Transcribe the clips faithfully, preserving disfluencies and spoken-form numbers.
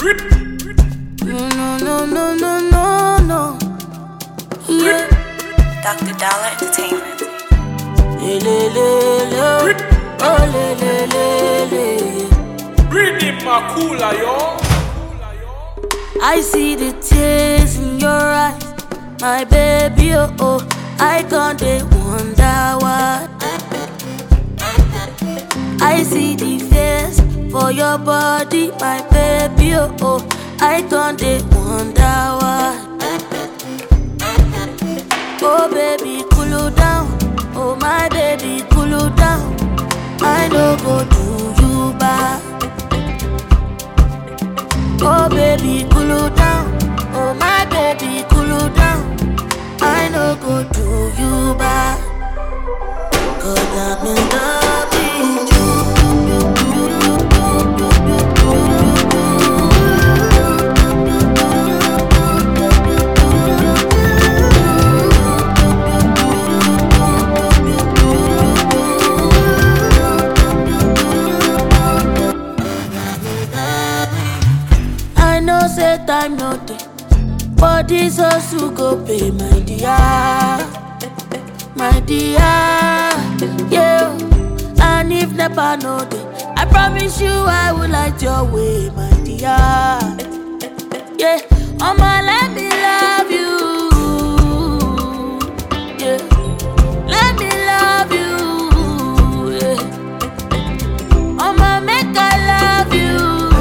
No, no, no, no, no, no, no. Yeah. Doctor Dollar Entertainment. Le, le, le, le. Oh, le, le, le, le. Read Makula, yo. I see the tears in your eyes, my baby, oh, oh. I can't they wonder why. I see the face for your body, my baby, oh, oh. I can't they wonder why. Oh baby, cool down. Oh my baby, cool down. I no go do you bad. Oh baby, cool down. Oh my baby, cool down. I no go do you bad. 'Cause I'm in love with you. I know say time no day, but this hustle go pay, my dear, my dear, yeah. And if never know day, I promise you I will light your way, my dear, yeah. I'ma let me love you, yeah. Let me love you, yeah. I'ma make I love you.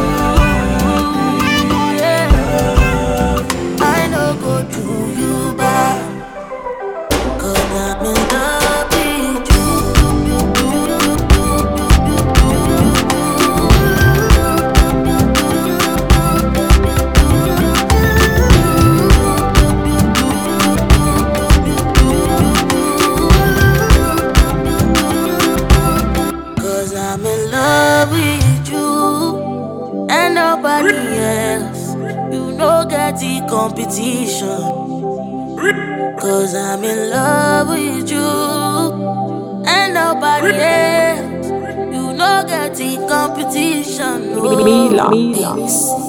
I'm in love with you and nobody else. You know get the competition. 'Cause I'm in love with you and nobody else. You know get the competition. No. Mila. Mila.